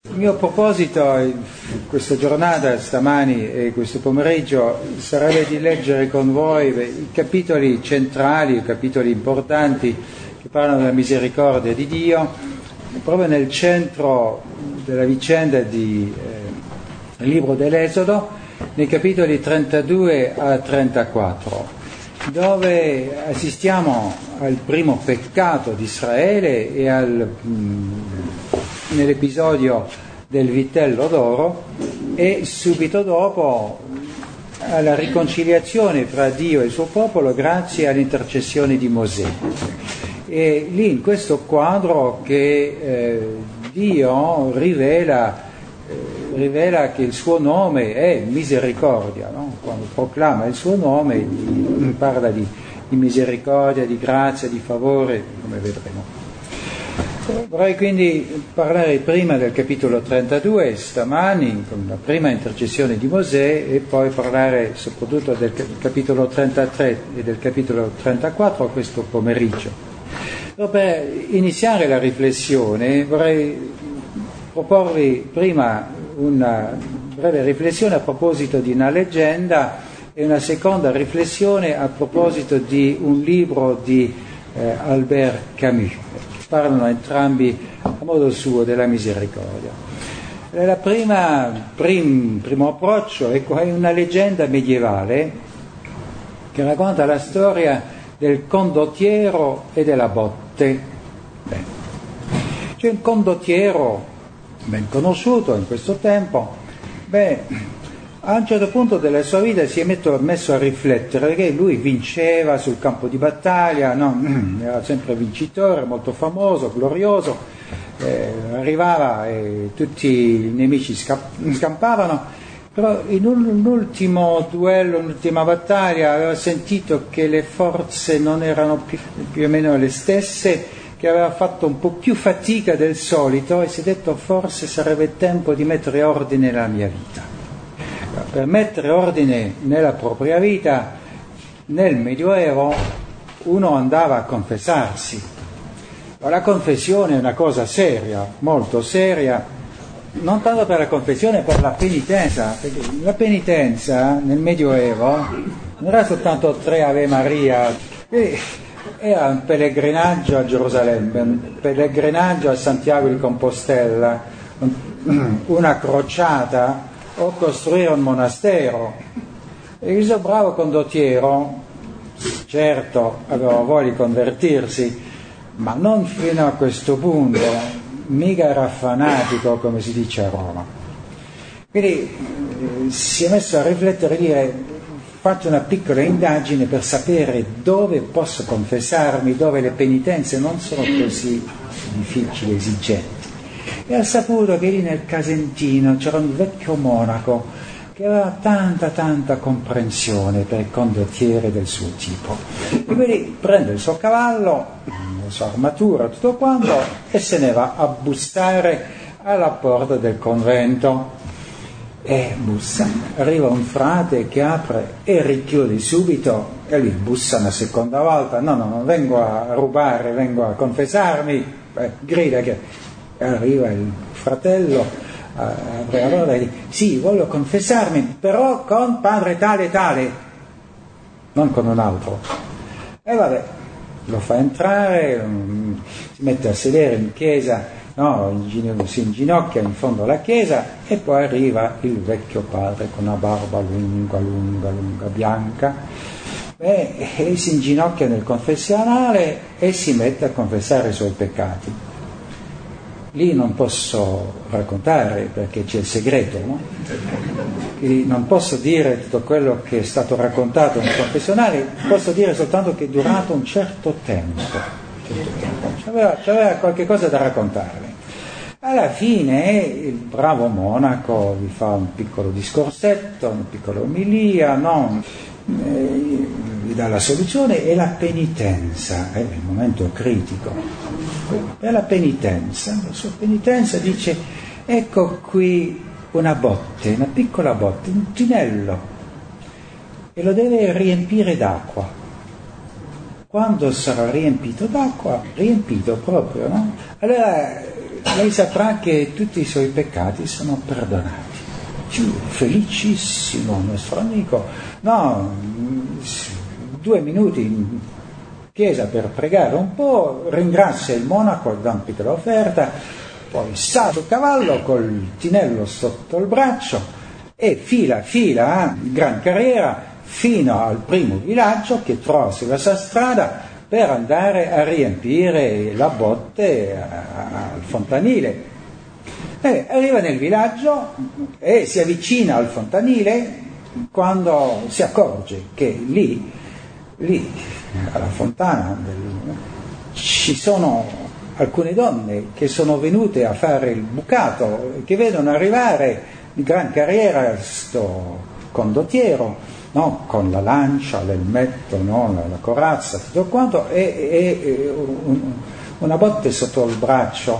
Il mio proposito in questa giornata, stamani e questo pomeriggio, sarebbe di leggere con voi i capitoli centrali, i capitoli importanti che parlano della misericordia di Dio, proprio nel centro della vicenda del libro dell'Esodo, nei capitoli 32 a 34, dove assistiamo al primo peccato di Israele e nell'episodio del vitello d'oro, e subito dopo alla riconciliazione tra Dio e il suo popolo grazie all'intercessione di Mosè. E lì in questo quadro che Dio rivela che il suo nome è misericordia, no? Quando proclama il suo nome parla di misericordia, di grazia, di favore, come vedremo. Vorrei quindi parlare prima del capitolo 32 stamani, con la prima intercessione di Mosè, e poi parlare soprattutto del capitolo 33 e del capitolo 34 questo pomeriggio. Però per iniziare la riflessione vorrei proporvi prima una breve riflessione a proposito di una leggenda e una seconda riflessione a proposito di un libro di Albert Camus. Parlano entrambi a modo suo della misericordia. La primo approccio è una leggenda medievale che racconta la storia del condottiero e della botte. C'è un condottiero ben conosciuto in questo tempo, a un certo punto della sua vita si è messo a riflettere, perché lui vinceva sul campo di battaglia, no? Era sempre vincitore, molto famoso, glorioso, arrivava e tutti i nemici scampavano, però in un ultimo duello, un'ultima battaglia, aveva sentito che le forze non erano più o meno le stesse, che aveva fatto un po' più fatica del solito, e si è detto: forse sarebbe tempo di mettere ordine nella mia vita. Per mettere ordine nella propria vita, nel Medioevo uno andava a confessarsi. La confessione è una cosa seria, molto seria, non tanto per la confessione, per la penitenza, perché la penitenza nel Medioevo non era soltanto 3 Ave Maria, era un pellegrinaggio a Gerusalemme, un pellegrinaggio a Santiago di Compostela, una crociata o costruire un monastero. E questo bravo condottiero, certo, aveva voglia di convertirsi, ma non fino a questo punto, mica era fanatico come si dice a Roma. Quindi si è messo a riflettere e dire: faccio una piccola indagine per sapere dove posso confessarmi, dove le penitenze non sono così difficili, esigenti. E ha saputo che lì nel Casentino c'era un vecchio monaco che aveva tanta comprensione per il condottiere del suo tipo. E quindi prende il suo cavallo, la sua armatura, tutto quanto, e se ne va a bussare alla porta del convento. E bussa, arriva un frate che apre e richiude subito, e lui bussa una seconda volta: no, non vengo a rubare, vengo a confessarmi. Grida che arriva il fratello, apre la porta e dice: sì, voglio confessarmi, però con padre tale e tale, non con un altro. E vabbè, lo fa entrare, si mette a sedere in chiesa, no, si inginocchia in fondo alla chiesa, e poi arriva il vecchio padre con una barba lunga, bianca, e si inginocchia nel confessionale e si mette a confessare i suoi peccati. Lì non posso raccontare perché c'è il segreto, no? Quindi non posso dire tutto quello che è stato raccontato nel confessionale, posso dire soltanto che è durato un certo tempo. C'aveva qualche cosa da raccontarle. Alla fine il bravo monaco vi fa un piccolo discorsetto, una piccola omilia, no? Vi dà la soluzione e la penitenza, è il momento critico. Per la sua penitenza dice: ecco qui una botte, una piccola botte, un tinello, e lo deve riempire d'acqua. Quando sarà riempito d'acqua, riempito proprio, no? Allora lei saprà che tutti i suoi peccati sono perdonati. Felicissimo nostro amico, no, 2 minuti in chiesa per pregare un po', ringrazia il monaco, dà una piccola offerta, poi sale sul cavallo col tinello sotto il braccio e fila gran carriera fino al primo villaggio che trova sulla sua strada per andare a riempire la botte al fontanile. Arriva nel villaggio e si avvicina al fontanile quando si accorge che lì alla fontana ci sono alcune donne che sono venute a fare il bucato, che vedono arrivare di gran carriera sto condottiero, no? Con la lancia, l'elmetto, no? La corazza, tutto quanto, e una botte sotto il braccio.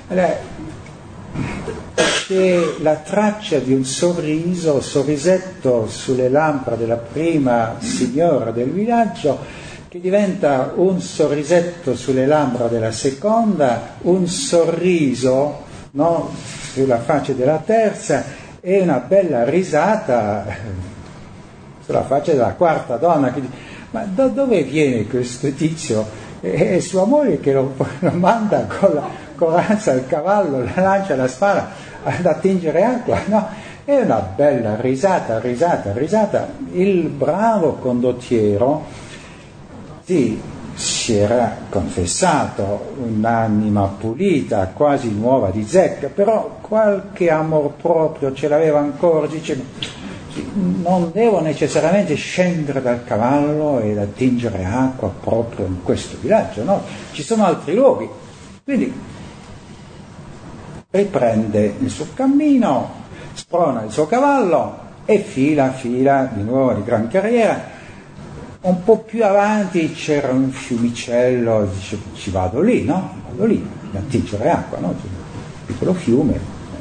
C'è la traccia di un sorrisetto sulle labbra della prima signora del villaggio, che diventa un sorrisetto sulle labbra della seconda, un sorriso, no, sulla faccia della terza e una bella risata sulla faccia della quarta donna. Che dice: ma da dove viene questo tizio? È sua moglie che lo manda con la corazza, il cavallo, la lancia, la spada ad attingere acqua, no? È una bella risata. Il bravo condottiero si era confessato, un'anima pulita, quasi nuova di zecca, però qualche amor proprio ce l'aveva ancora. Dice: non devo necessariamente scendere dal cavallo ed attingere acqua proprio in questo villaggio, no? Ci sono altri luoghi. Quindi riprende il suo cammino, sprona il suo cavallo e fila di nuovo di gran carriera. Un po' più avanti c'era un fiumicello, dice: ci vado lì, no? Vado lì, ad attingere acqua, no? Un piccolo fiume.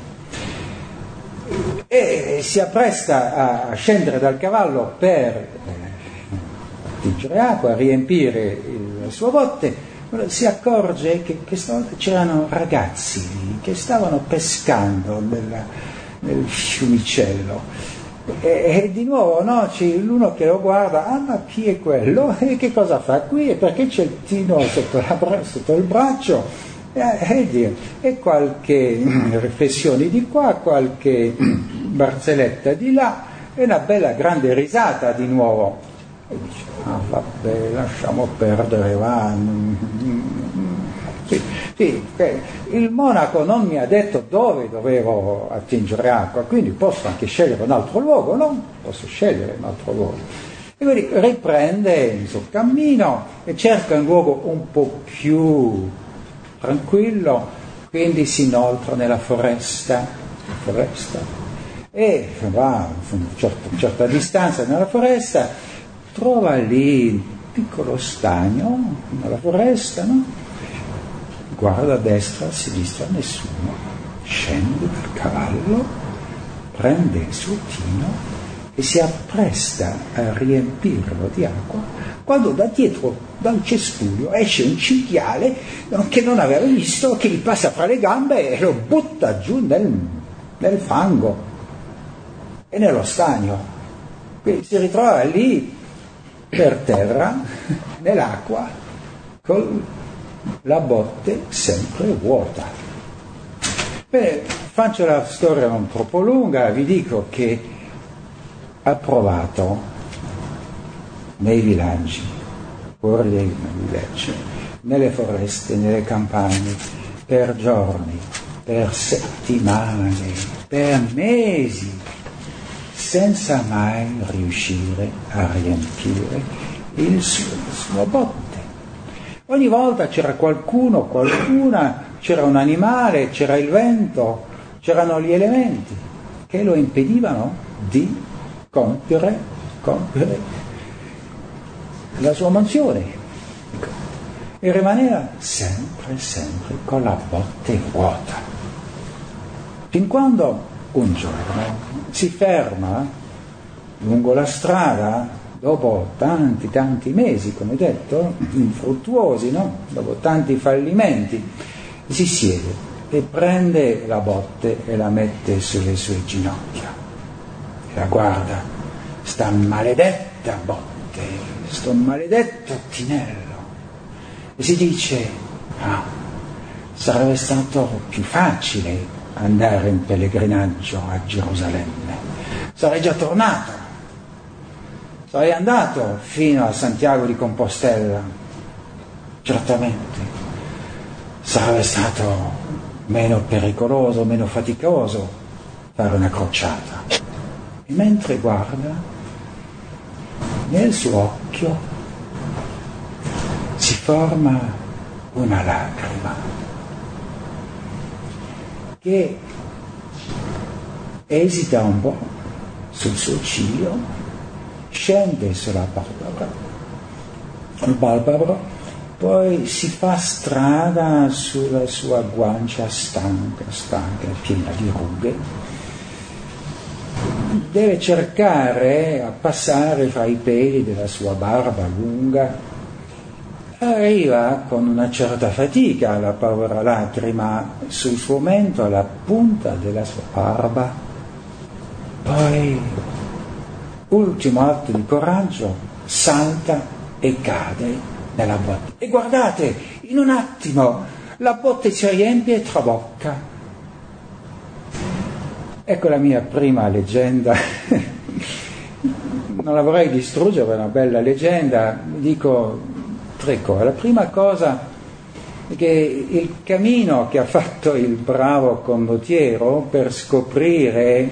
E si appresta a scendere dal cavallo per attingere acqua, a riempire la sua botte. Si accorge che questa volta c'erano ragazzi che stavano pescando nel fiumicello. E di nuovo, no, c'è l'uno che lo guarda: ah, ma chi è quello? E che cosa fa qui? E perché c'è il tino sotto il braccio? E qualche riflessione di qua, qualche barzelletta di là, e una bella grande risata di nuovo. E dice: ah, vabbè, lasciamo perdere, va. Sì, il monaco non mi ha detto dove dovevo attingere acqua, quindi posso anche scegliere un altro luogo, no? Posso scegliere un altro luogo. E quindi riprende il suo cammino e cerca un luogo un po' più tranquillo, quindi si inoltra nella foresta, e va a una certa distanza nella foresta, trova lì un piccolo stagno nella foresta, no? Guarda a destra, a sinistra, nessuno, scende dal cavallo, prende il suo tino e si appresta a riempirlo di acqua, quando da dietro, dal cespuglio, esce un cinghiale che non aveva visto, che gli passa fra le gambe e lo butta giù nel fango e nello stagno. Quindi si ritrova lì per terra, nell'acqua, con la botte sempre vuota. Bene, faccio la storia non troppo lunga, vi dico che ha provato nei villaggi, fuori dai villaggi, nelle foreste, nelle campagne, per giorni, per settimane, per mesi, senza mai riuscire a riempire la sua botte. Ogni volta c'era qualcuno, qualcuna, c'era un animale, c'era il vento, c'erano gli elementi che lo impedivano di compiere la sua mansione. E rimaneva sempre con la botte vuota. Fin quando un giorno si ferma lungo la strada, dopo tanti mesi, come detto, infruttuosi, no? Dopo tanti fallimenti, si siede e prende la botte e la mette sulle sue ginocchia e la guarda, sta maledetta botte, sto maledetto tinello, e si dice: sarebbe stato più facile andare in pellegrinaggio a Gerusalemme, sarei già tornato, sarei andato fino a Santiago di Compostela, certamente sarebbe stato meno pericoloso, meno faticoso fare una crociata. E mentre guarda, nel suo occhio si forma una lacrima che esita un po' sul suo ciglio, scende sulla palpebra, poi si fa strada sulla sua guancia stanca, piena di rughe. Deve cercare a passare fra i peli della sua barba lunga. Arriva con una certa fatica la povera lacrima sul suo mento, alla punta della sua barba. Poi, ultimo atto di coraggio, salta e cade nella botte. E guardate, in un attimo la botte si riempie e trabocca. Ecco la mia prima leggenda. Non la vorrei distruggere, è una bella leggenda. Dico 3 cose. La prima cosa è che il cammino che ha fatto il bravo condottiero per scoprire,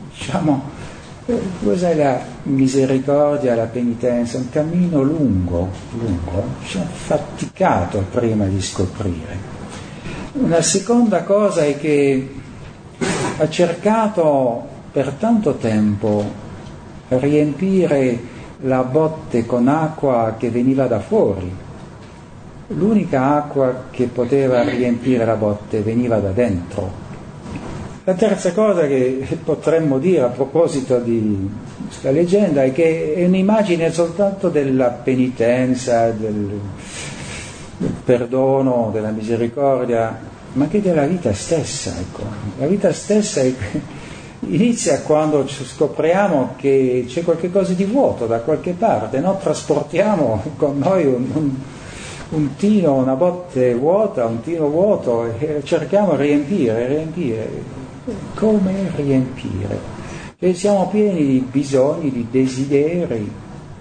cos'è la misericordia, la penitenza, un cammino lungo, ci ha faticato prima di scoprire. Una seconda cosa è che ha cercato per tanto tempo riempire la botte con acqua che veniva da fuori. L'unica acqua che poteva riempire la botte veniva da dentro. La terza cosa che potremmo dire a proposito di questa leggenda è che è un'immagine soltanto della penitenza, del perdono, della misericordia, ma che della vita stessa. Ecco. La vita stessa inizia quando scopriamo che c'è qualche cosa di vuoto da qualche parte, no? Trasportiamo con noi un tino, una botte vuota, un tino vuoto, e cerchiamo di riempire. Come riempire? Cioè, siamo pieni di bisogni, di desideri.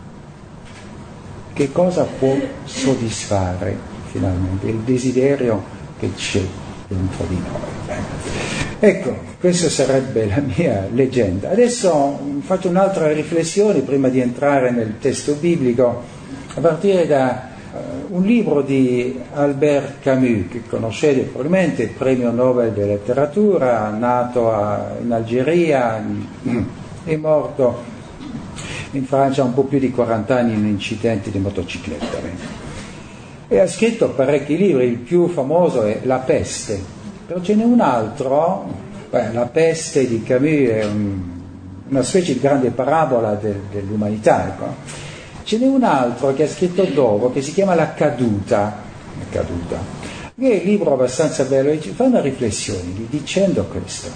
Che cosa può soddisfare finalmente il desiderio che c'è dentro di noi? Ecco, questa sarebbe la mia leggenda. Adesso faccio un'altra riflessione prima di entrare nel testo biblico, a partire da un libro di Albert Camus, che conoscete probabilmente, premio Nobel di letteratura, nato in Algeria, è morto in Francia un po' più di 40 anni in un incidente di motocicletta. E ha scritto parecchi libri, il più famoso è La peste, però ce n'è un altro, La peste di Camus è una specie di grande parabola dell'umanità, ecco. Ce n'è un altro che ha scritto dopo, che si chiama La caduta, che è un libro abbastanza bello, e fa una riflessione dicendo questo: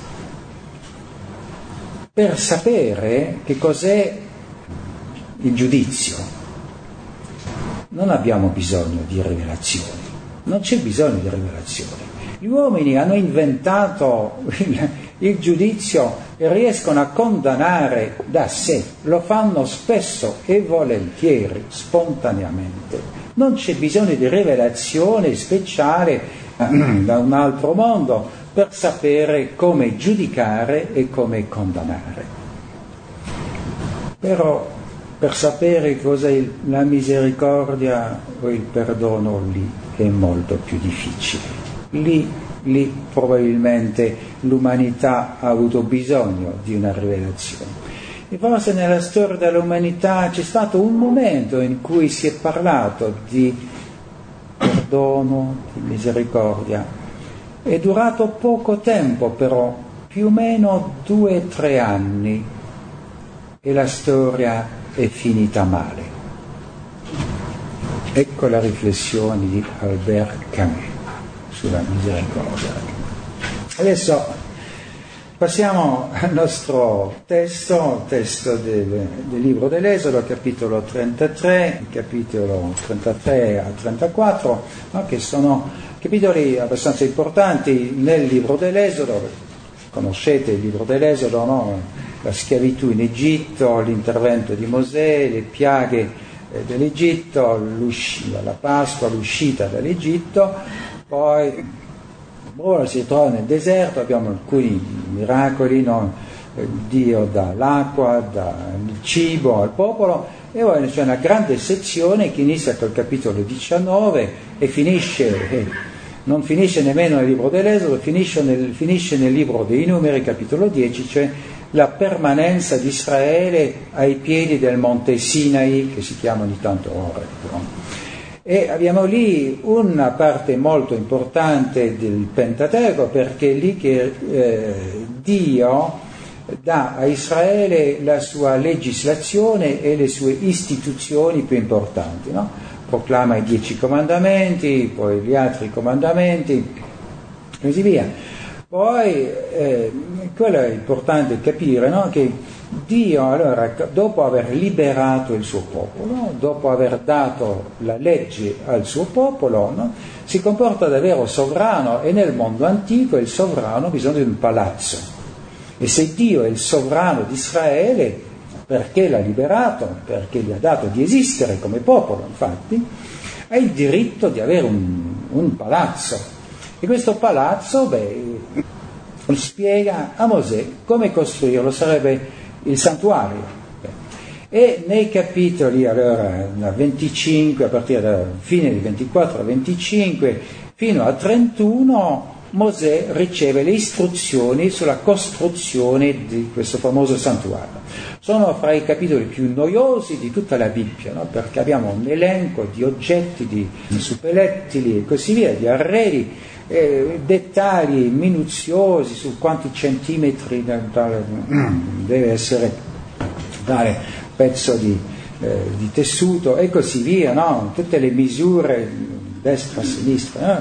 per sapere che cos'è il giudizio non abbiamo bisogno di rivelazioni, non c'è bisogno di rivelazioni. Gli uomini hanno inventato il giudizio e riescono a condannare da sé, lo fanno spesso e volentieri, spontaneamente. Non c'è bisogno di rivelazione speciale da un altro mondo per sapere come giudicare e come condannare. Però per sapere cos'è la misericordia o il perdono, lì è molto più difficile. Lì probabilmente l'umanità ha avuto bisogno di una rivelazione. E forse nella storia dell'umanità c'è stato un momento in cui si è parlato di perdono, di misericordia. È durato poco tempo, però, più o meno 2 o 3 anni, e la storia è finita male. Ecco la riflessione di Albert Camus sulla misericordia. Adesso passiamo al nostro testo del libro dell'Esodo, capitolo 33, capitolo 33 a 34, no? Che sono capitoli abbastanza importanti nel libro dell'Esodo. Conoscete il libro dell'Esodo, no? La schiavitù in Egitto, l'intervento di Mosè, le piaghe dell'Egitto, la Pasqua, l'uscita dall'Egitto, poi ora si trova nel deserto, abbiamo alcuni miracoli, no? Dio dà l'acqua, dà il cibo al popolo, e poi c'è una grande sezione che inizia col capitolo 19 e non finisce nemmeno nel libro dell'Esodo, finisce nel libro dei Numeri, capitolo 10, cioè la permanenza di Israele ai piedi del monte Sinai, che si chiama di tanto Oreb. E abbiamo lì una parte molto importante del Pentateuco, perché è lì che Dio dà a Israele la sua legislazione e le sue istituzioni più importanti, no? Proclama i 10 comandamenti, poi gli altri comandamenti, e così via. Poi quello è importante capire, no? Che Dio, allora, dopo aver liberato il suo popolo, dopo aver dato la legge al suo popolo, no? Si comporta davvero sovrano, e nel mondo antico il sovrano ha bisogno di un palazzo. E se Dio è il sovrano di Israele, perché l'ha liberato, perché gli ha dato di esistere come popolo, infatti, ha il diritto di avere un palazzo. E questo palazzo, spiega a Mosè come costruirlo, sarebbe il santuario. E nei capitoli, allora, da 25, a partire dalla fine di 24 a 25, fino a 31, Mosè riceve le istruzioni sulla costruzione di questo famoso santuario. Sono fra i capitoli più noiosi di tutta la Bibbia, no? Perché abbiamo un elenco di oggetti, di suppellettili e così via, di arredi, dettagli minuziosi su quanti centimetri deve essere tale pezzo di tessuto e così via, no? Tutte le misure destra, sinistra,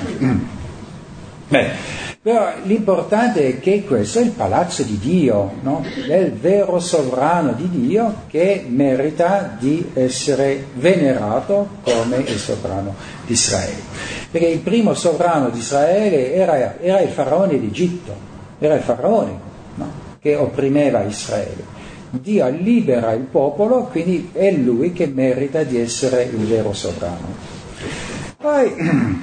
però l'importante è che questo è il palazzo di Dio, no? È il vero sovrano di Dio che merita di essere venerato come il sovrano di Israele. Perché il primo sovrano di Israele era il faraone d'Egitto, era il faraone, no? Che opprimeva Israele. Dio libera il popolo, quindi è lui che merita di essere il vero sovrano. Poi,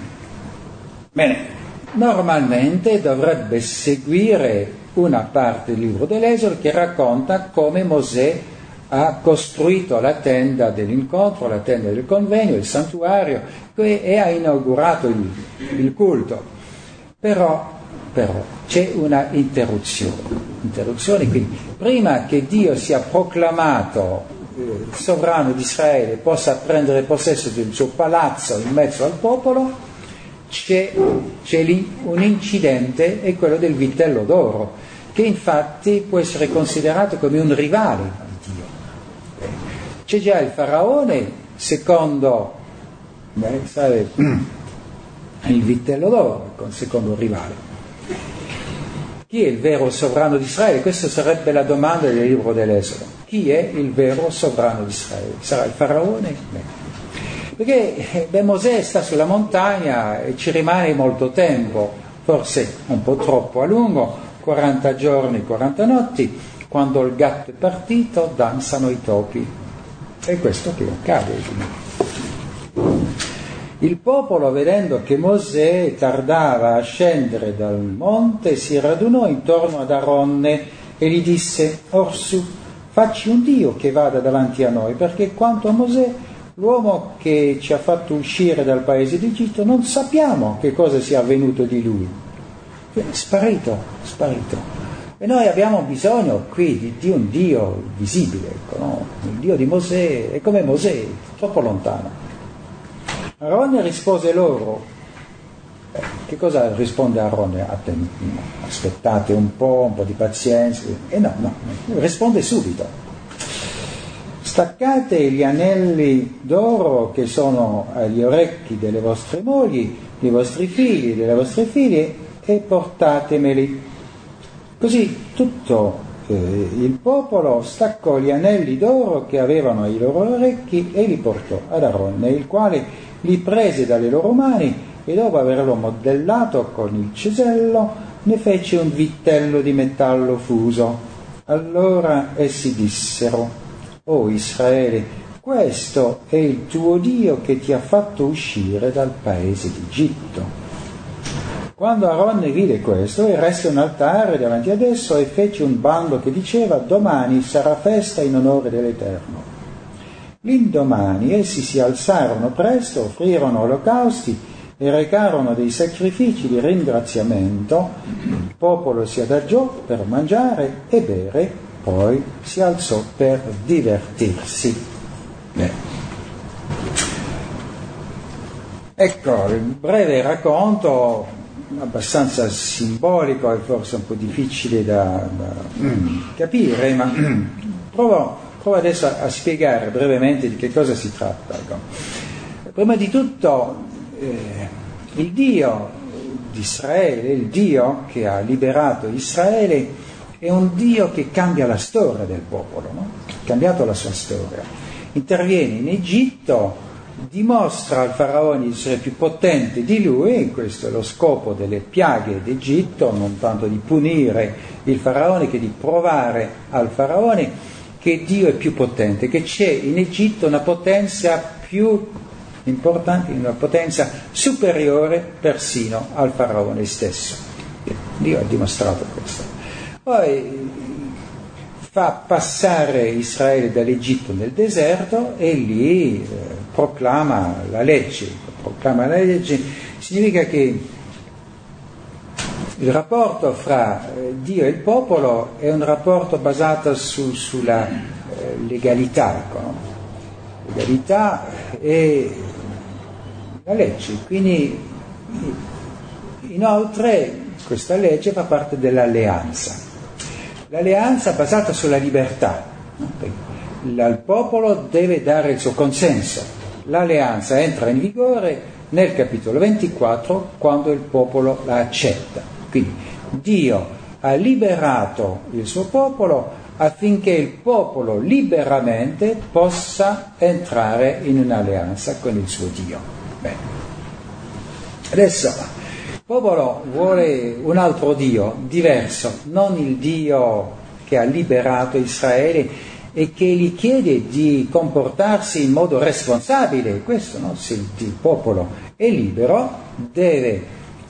normalmente dovrebbe seguire una parte del libro dell'Esodo che racconta come Mosè ha costruito la tenda dell'incontro, la tenda del convegno, il santuario, e ha inaugurato il culto. Però c'è una interruzione, quindi prima che Dio sia proclamato sovrano di Israele, possa prendere possesso del suo palazzo in mezzo al popolo, c'è lì un incidente, è quello del vitello d'oro, che infatti può essere considerato come un rivale di Dio. C'è già il faraone, secondo il vitello d'oro, con secondo rivale. Chi è il vero sovrano di Israele? Questa sarebbe la domanda del libro dell'Esodo. Chi è il vero sovrano di Israele? Sarà il faraone? Perché Mosè sta sulla montagna e ci rimane molto tempo, forse un po' troppo a lungo, 40 giorni, 40 notti, quando il gatto è partito danzano i topi. E questo che accade. Il popolo, vedendo che Mosè tardava a scendere dal monte, si radunò intorno ad Aronne e gli disse: Orsù, facci un Dio che vada davanti a noi, perché quanto a Mosè, l'uomo che ci ha fatto uscire dal paese d'Egitto, non sappiamo che cosa sia avvenuto di lui. Sparito. E noi abbiamo bisogno qui di un Dio visibile, ecco, no? Il Dio di Mosè è come Mosè, troppo lontano. Aronne rispose loro. Che cosa risponde Aronne? Aspettate un po' di pazienza. E no, risponde subito. Staccate gli anelli d'oro che sono agli orecchi delle vostre mogli, dei vostri figli, delle vostre figlie, e portatemeli. Così tutto il popolo staccò gli anelli d'oro che avevano ai loro orecchi e li portò ad Aronne, il quale li prese dalle loro mani e dopo averlo modellato con il cesello ne fece un vitello di metallo fuso. Allora essi dissero: «O Israele, questo è il tuo Dio che ti ha fatto uscire dal paese d'Egitto». Quando Aronne vide questo, eresse un altare davanti ad esso e fece un bando che diceva: «Domani sarà festa in onore dell'Eterno». L'indomani essi si alzarono presto, offrirono olocausti e recarono dei sacrifici di ringraziamento. Il popolo si adagiò per mangiare e bere, poi si alzò per divertirsi. Ecco il breve racconto, abbastanza simbolico e forse un po' difficile da capire, ma provo adesso a spiegare brevemente di che cosa si tratta. Prima di tutto il Dio di Israele, il Dio che ha liberato Israele, è un Dio che cambia la storia del popolo, no? Ha cambiato la sua storia. Interviene in Egitto, dimostra al faraone di essere più potente di lui, questo è lo scopo delle piaghe d'Egitto, non tanto di punire il faraone che di provare al faraone che Dio è più potente, che c'è in Egitto una potenza più importante, una potenza superiore persino al faraone stesso. Dio ha dimostrato questo. Poi fa passare Israele dall'Egitto nel deserto e lì proclama la legge. Proclama la legge significa che il rapporto fra Dio e il popolo è un rapporto basato sulla legalità, no? Legalità e la legge. Quindi inoltre questa legge fa parte dell'alleanza. L'alleanza basata sulla libertà. Il popolo deve dare il suo consenso. L'alleanza entra in vigore nel capitolo 24 quando il popolo la accetta. Quindi Dio ha liberato il suo popolo affinché il popolo liberamente possa entrare in un'alleanza con il suo Dio. Bene. Adesso il popolo vuole un altro Dio diverso, non il Dio che ha liberato Israele e che gli chiede di comportarsi in modo responsabile. Questo, no? Se il popolo è libero, deve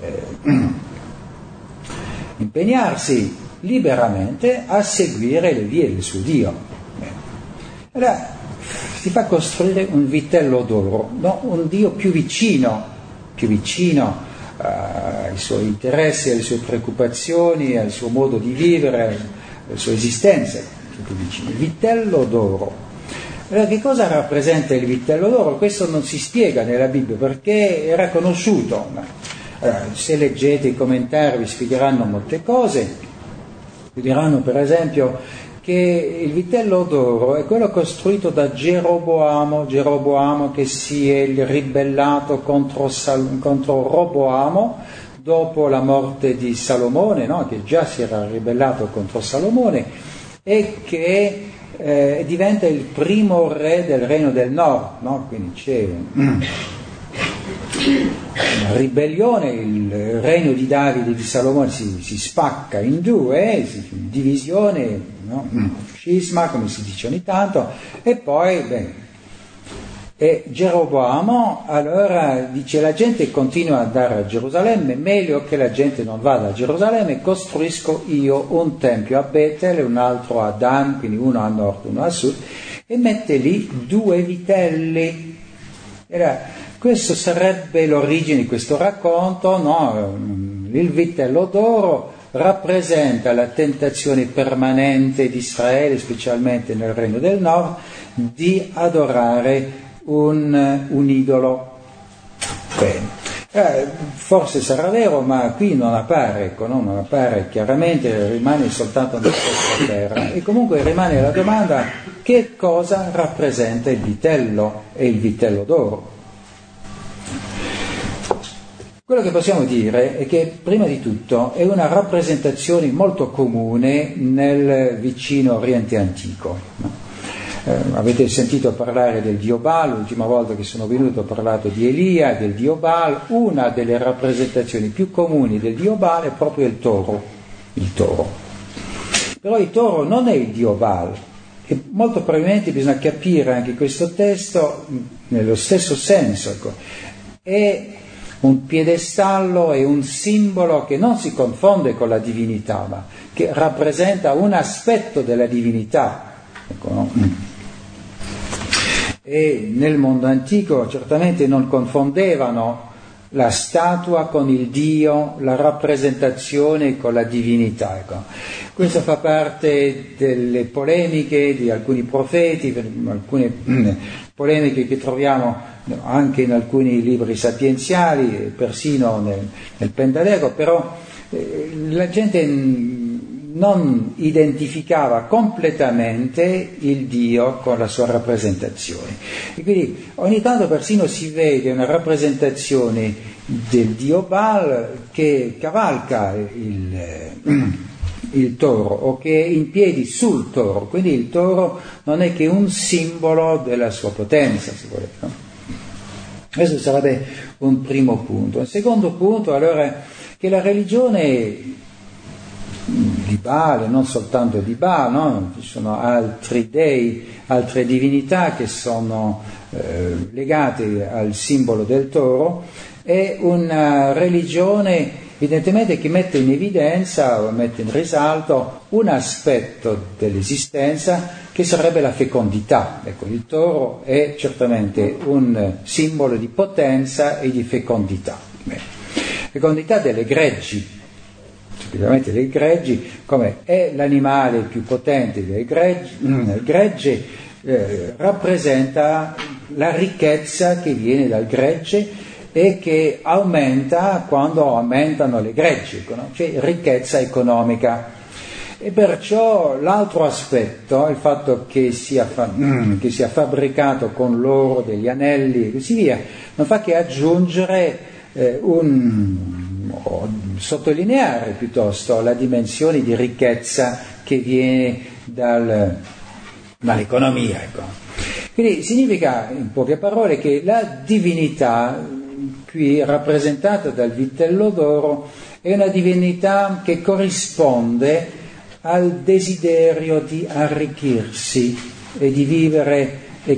impegnarsi liberamente a seguire le vie del suo Dio. Allora si fa costruire un vitello d'oro, no? Un Dio più vicino ai suoi interessi, alle sue preoccupazioni, al suo modo di vivere, alla sua esistenza, più vicino. Il vitello d'oro. Allora, che cosa rappresenta il vitello d'oro? Questo non si spiega nella Bibbia perché era conosciuto. Allora, se leggete i commentari vi spiegheranno molte cose. Vi diranno per esempio che il vitello d'oro è quello costruito da Geroboamo che si è ribellato contro Roboamo dopo la morte di Salomone, no? Che già si era ribellato contro Salomone e che diventa il primo re del Regno del Nord, no? Quindi c'è una ribellione, il regno di Davide e di Salomone si spacca in due, divisione, no? Scisma, come si dice ogni tanto, e poi e Geroboamo allora dice: la gente continua ad andare a Gerusalemme, meglio che la gente non vada a Gerusalemme, costruisco io un tempio a Betel e un altro a Dan, quindi uno a nord, uno a sud, e mette lì 2 vitelli. Questo sarebbe l'origine di questo racconto, no? Il vitello d'oro rappresenta la tentazione permanente di Israele, specialmente nel Regno del Nord, di adorare un idolo. Forse sarà vero, ma qui non appare, ecco, no? Non appare chiaramente, rimane soltanto nella nostra terra. E comunque rimane la domanda: che cosa rappresenta il vitello e il vitello d'oro? Quello che possiamo dire è che prima di tutto è una rappresentazione molto comune nel vicino Oriente antico, no? Avete sentito parlare del dio Baal, l'ultima volta che sono venuto ho parlato di Elia, del dio Baal. Una delle rappresentazioni più comuni del dio Baal è proprio il toro. Però il toro non è il dio Baal, e molto probabilmente bisogna capire anche questo testo nello stesso senso, ecco. È un piedestallo, è un simbolo che non si confonde con la divinità, ma che rappresenta un aspetto della divinità, ecco, no? E nel mondo antico certamente non confondevano la statua con il Dio, la rappresentazione con la divinità. Ecco. Questo fa parte delle polemiche di alcuni profeti, alcune polemiche che troviamo anche in alcuni libri sapienziali, persino nel Pentateuco, però la gente non identificava completamente il Dio con la sua rappresentazione. E quindi ogni tanto persino si vede una rappresentazione del Dio Baal che cavalca il toro o che è in piedi sul toro, quindi il toro non è che un simbolo della sua potenza, se volete, no? Questo sarebbe un primo punto. Un secondo punto allora è che la religione di Baal, non soltanto di Baal, no? Ci sono altri dei, altre divinità che sono legate al simbolo del toro, è una religione evidentemente che mette in evidenza o mette in risalto un aspetto dell'esistenza che sarebbe la fecondità. Ecco, il toro è certamente un simbolo di potenza e di fecondità. Fecondità delle greggi. Specificamente dei greggi, come è l'animale più potente dei greggi, il gregge rappresenta la ricchezza che viene dal gregge e che aumenta quando aumentano le greggi, no? Cioè ricchezza economica. E perciò l'altro aspetto, il fatto che sia fabbricato con l'oro, degli anelli e così via, non fa che aggiungere sottolineare piuttosto la dimensione di ricchezza che viene dall'economia. Ecco. Quindi significa, in poche parole, che la divinità qui rappresentata dal vitello d'oro è una divinità che corrisponde al desiderio di arricchirsi e di vivere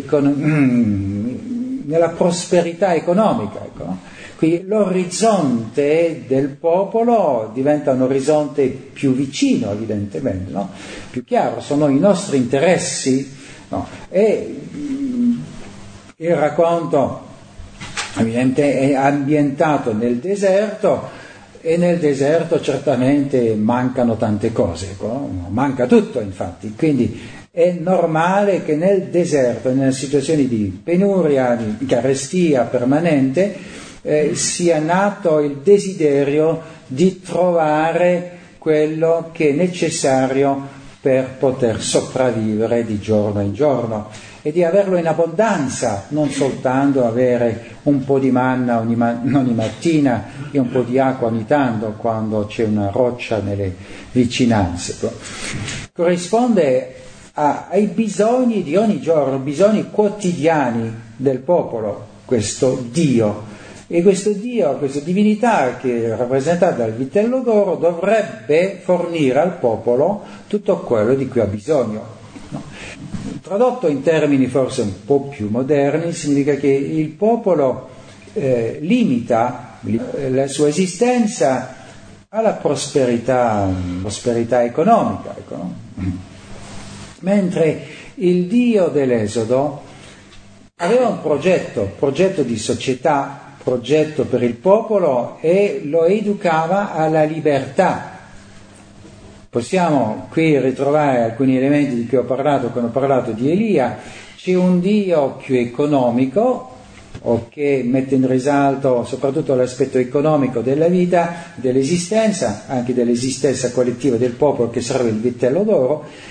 nella prosperità economica. Ecco. Qui l'orizzonte del popolo diventa un orizzonte più vicino, evidentemente, no? Più chiaro, sono i nostri interessi, no? E il racconto evidentemente è ambientato nel deserto, e nel deserto certamente mancano tante cose, ecco? Manca tutto infatti, quindi è normale che nel deserto, nelle situazioni di penuria, di carestia permanente, sia nato il desiderio di trovare quello che è necessario per poter sopravvivere di giorno in giorno e di averlo in abbondanza, non soltanto avere un po' di manna ogni mattina e un po' di acqua ogni tanto quando c'è una roccia nelle vicinanze. Corrisponde ai bisogni di ogni giorno, bisogni quotidiani del popolo, questo Dio. E questo Dio, questa divinità che è rappresentata dal vitello d'oro dovrebbe fornire al popolo tutto quello di cui ha bisogno. No? Tradotto in termini forse un po' più moderni, significa che il popolo limita la sua esistenza alla prosperità economica. Ecco, no? Mentre il Dio dell'Esodo aveva un progetto di società, progetto per il popolo, e lo educava alla libertà. Possiamo qui ritrovare alcuni elementi di cui ho parlato quando ho parlato di Elia. C'è un Dio più economico, o che mette in risalto soprattutto l'aspetto economico della vita, dell'esistenza, anche dell'esistenza collettiva del popolo, che sarebbe il vitello d'oro,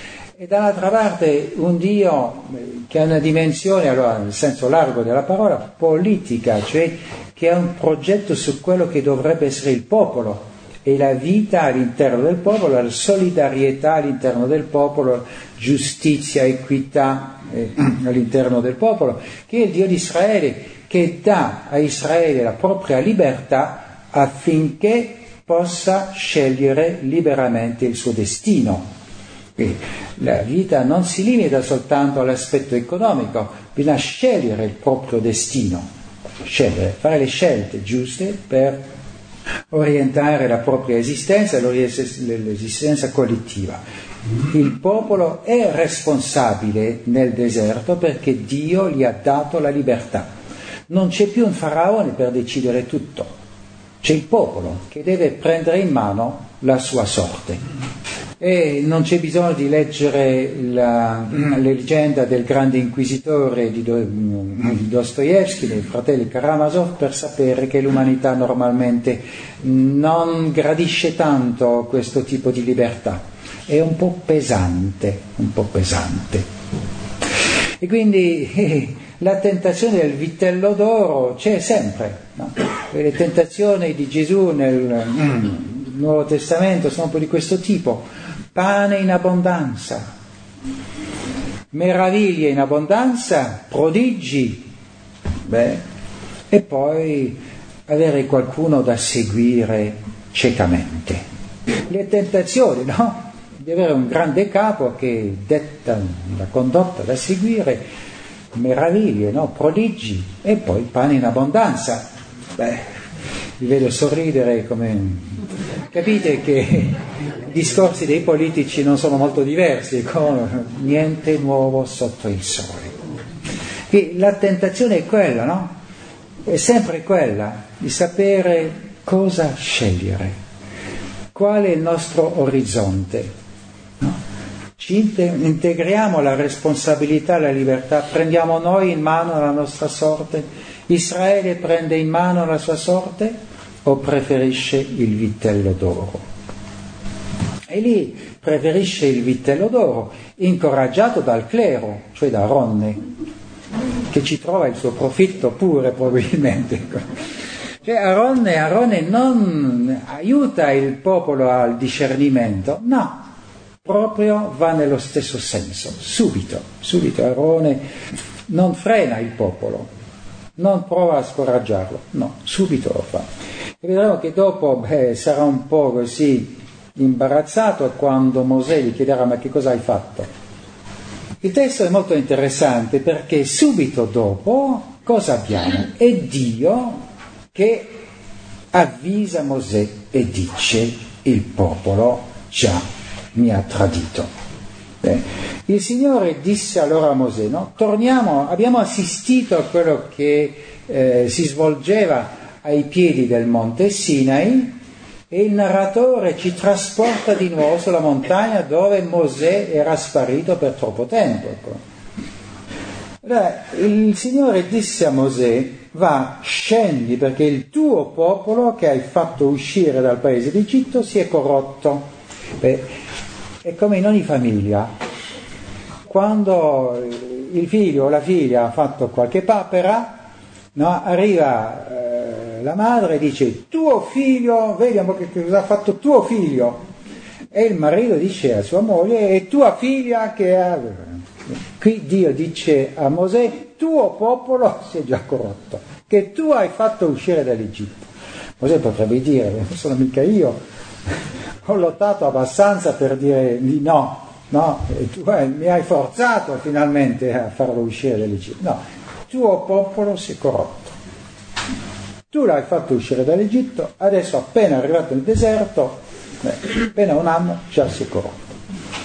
e dall'altra parte un Dio che ha una dimensione, allora nel senso largo della parola, politica, cioè che ha un progetto su quello che dovrebbe essere il popolo e la vita all'interno del popolo, la solidarietà all'interno del popolo, giustizia, equità all'interno del popolo, che è il Dio di Israele, che dà a Israele la propria libertà affinché possa scegliere liberamente il suo destino. Quindi la vita non si limita soltanto all'aspetto economico, bisogna scegliere il proprio destino, fare le scelte giuste per orientare la propria esistenza e l'esistenza collettiva. Il popolo è responsabile nel deserto perché Dio gli ha dato la libertà. Non c'è più un faraone per decidere tutto, c'è il popolo che deve prendere in mano la sua sorte. E non c'è bisogno di leggere la leggenda del grande inquisitore di Dostoevsky, dei fratelli Karamazov, per sapere che l'umanità normalmente non gradisce tanto questo tipo di libertà. È un po' pesante. E quindi la tentazione del vitello d'oro c'è sempre, no? Le tentazioni di Gesù nel Nuovo Testamento sono un po' di questo tipo. Pane in abbondanza, meraviglie in abbondanza, prodigi, e poi avere qualcuno da seguire ciecamente. Le tentazioni, no? Di avere un grande capo che detta la condotta da seguire, meraviglie, no? Prodigi, e poi pane in abbondanza. Vi vedo sorridere come... Capite che i discorsi dei politici non sono molto diversi, con niente nuovo sotto il sole. E la tentazione è quella, no? È sempre quella di sapere cosa scegliere, qual è il nostro orizzonte, no? Ci integriamo la responsabilità, la libertà, prendiamo noi in mano la nostra sorte, Israele prende in mano la sua sorte o preferisce il vitello d'oro? E lì preferisce il vitello d'oro, incoraggiato dal clero, cioè da Aronne, che ci trova il suo profitto pure probabilmente. Cioè Aronne non aiuta il popolo al discernimento, no, proprio va nello stesso senso, subito Aronne non frena il popolo, non prova a scoraggiarlo, no, subito lo fa. E vedremo che dopo sarà un po' così imbarazzato quando Mosè gli chiederà: ma che cosa hai fatto? Il testo è molto interessante perché subito dopo cosa abbiamo? È Dio che avvisa Mosè e dice: il popolo già mi ha tradito. Il Signore disse allora a Mosè, no? Torniamo, abbiamo assistito a quello che si svolgeva ai piedi del monte Sinai, e il narratore ci trasporta di nuovo sulla montagna dove Mosè era sparito per troppo tempo. Allora, il Signore disse a Mosè: va, scendi, perché il tuo popolo che hai fatto uscire dal paese d'Egitto si è corrotto. È come in ogni famiglia, quando il figlio o la figlia ha fatto qualche papera, no, arriva la madre e dice: tuo figlio, vediamo che cosa ha fatto tuo figlio, e il marito dice a sua moglie: è tua figlia che ha... Qui Dio dice a Mosè: tuo popolo si è già corrotto, che tu hai fatto uscire dall'Egitto. Mosè potrebbe dire: non sono mica io, ho lottato abbastanza per dire di no, tu mi hai forzato finalmente a farlo uscire dall'Egitto. No, tuo popolo si è corrotto. Tu l'hai fatto uscire dall'Egitto, adesso appena arrivato nel deserto, appena un anno, già si è corrotto.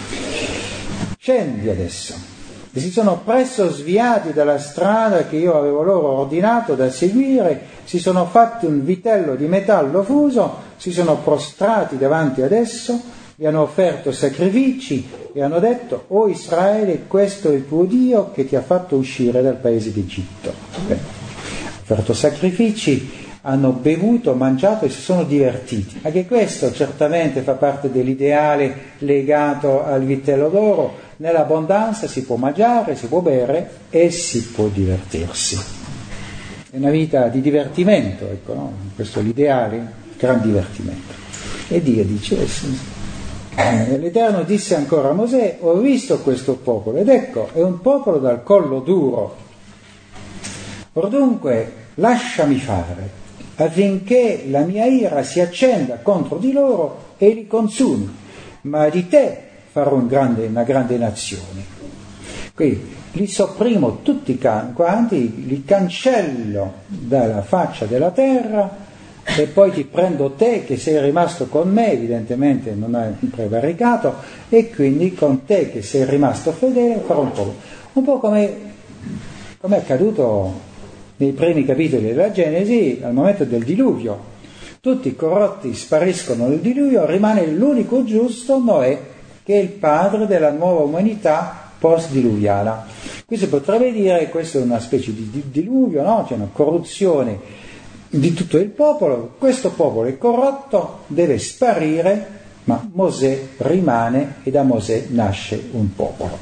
Scendi adesso. E si sono presto sviati dalla strada che io avevo loro ordinato da seguire, si sono fatti un vitello di metallo fuso, si sono prostrati davanti ad esso, gli hanno offerto sacrifici e hanno detto: o Israele, questo è il tuo Dio che ti ha fatto uscire dal paese d'Egitto. Offerto sacrifici, hanno bevuto, mangiato e si sono divertiti. Anche questo certamente fa parte dell'ideale legato al vitello d'oro. Nell'abbondanza si può mangiare, si può bere e si può divertirsi. È una vita di divertimento, ecco, no? Questo è l'ideale, gran divertimento. E Dio dice, l'Eterno disse ancora a Mosè: ho visto questo popolo, ed ecco, è un popolo dal collo duro. Or dunque, lasciami fare, affinché la mia ira si accenda contro di loro e li consumi, ma di te farò una grande nazione. Qui li sopprimo tutti quanti, li cancello dalla faccia della terra, e poi ti prendo te che sei rimasto con me, evidentemente non hai prevaricato, e quindi con te che sei rimasto fedele farò un po' come è accaduto nei primi capitoli della Genesi al momento del diluvio. Tutti i corrotti spariscono nel diluvio, rimane l'unico giusto, Noè, che è il padre della nuova umanità post-diluviana. Qui si potrebbe dire che questo è una specie di diluvio, no? C'è una corruzione di tutto il popolo, questo popolo è corrotto, deve sparire, ma Mosè rimane e da Mosè nasce un popolo.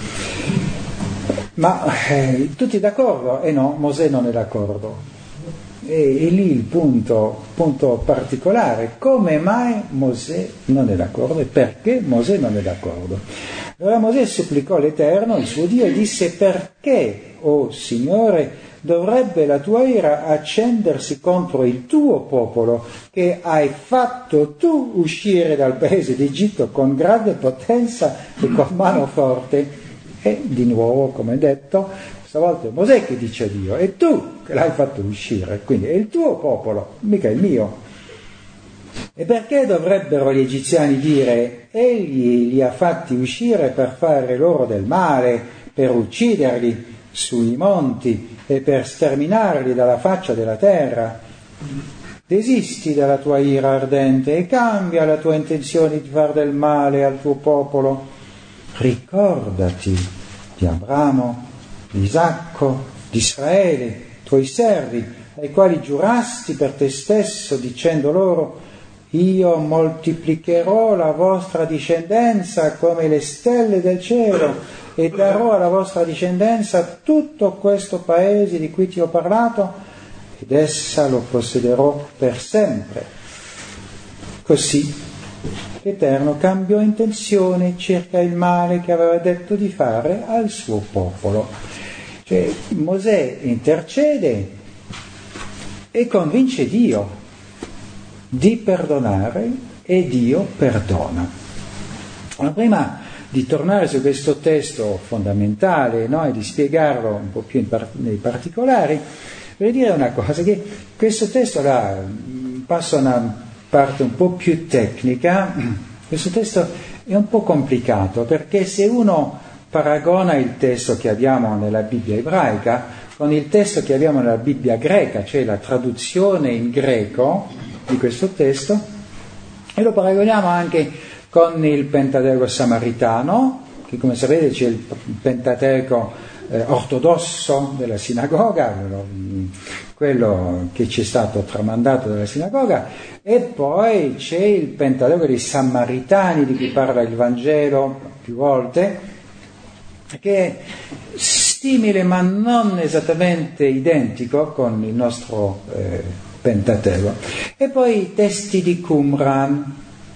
Ma tutti d'accordo? No, Mosè non è d'accordo. E lì il punto particolare: come mai Mosè non è d'accordo e perché Mosè non è d'accordo? Allora Mosè supplicò l'Eterno, il suo Dio, e disse: perché, o Signore, dovrebbe la tua ira accendersi contro il tuo popolo che hai fatto tu uscire dal paese d'Egitto con grande potenza e con mano forte? E di nuovo, come detto, stavolta è Mosè che dice a Dio: è tu che l'hai fatto uscire, quindi è il tuo popolo, mica il mio. E perché dovrebbero gli egiziani dire: egli li ha fatti uscire per fare loro del male, per ucciderli sui monti e per sterminarli dalla faccia della terra? Desisti dalla tua ira ardente e cambia la tua intenzione di far del male al tuo popolo. Ricordati di Abramo, di Isacco, di Israele, tuoi servi, ai quali giurasti per te stesso, dicendo loro: io moltiplicherò la vostra discendenza come le stelle del cielo e darò alla vostra discendenza tutto questo paese di cui ti ho parlato, ed essa lo possederò per sempre. Così l'Eterno cambiò intenzione circa il male che aveva detto di fare al suo popolo. Cioè Mosè intercede e convince Dio di perdonare, e Dio perdona. Ma prima di tornare su questo testo fondamentale, no, e di spiegarlo un po' più nei particolari, vorrei dire una cosa: che questo testo passa a una parte un po' più tecnica. Questo testo è un po' complicato, perché se uno paragona il testo che abbiamo nella Bibbia ebraica con il testo che abbiamo nella Bibbia greca, cioè la traduzione in greco di questo testo, e lo paragoniamo anche con il Pentateuco samaritano, che come sapete c'è il Pentateuco ortodosso della sinagoga, quello che ci è stato tramandato dalla sinagoga, e poi c'è il Pentateuco dei Samaritani, di cui parla il Vangelo più volte, che è simile ma non esattamente identico con il nostro Pentateuco. E poi i testi di Qumran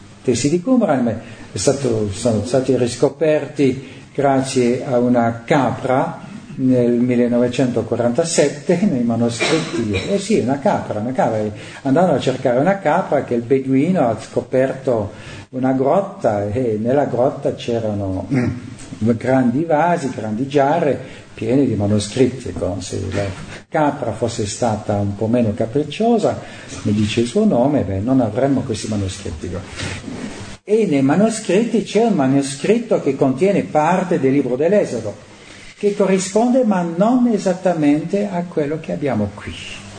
sono stati riscoperti grazie a una capra nel 1947 nei manoscritti. Una capra. Andando a cercare una capra, che il beduino ha scoperto una grotta, e nella grotta c'erano grandi vasi, grandi giare pieni di manoscritti. Se la capra fosse stata un po' meno capricciosa, mi dice il suo nome, non avremmo questi manoscritti. E nei manoscritti c'è un manoscritto che contiene parte del libro dell'Esodo, che corrisponde ma non esattamente a quello che abbiamo qui.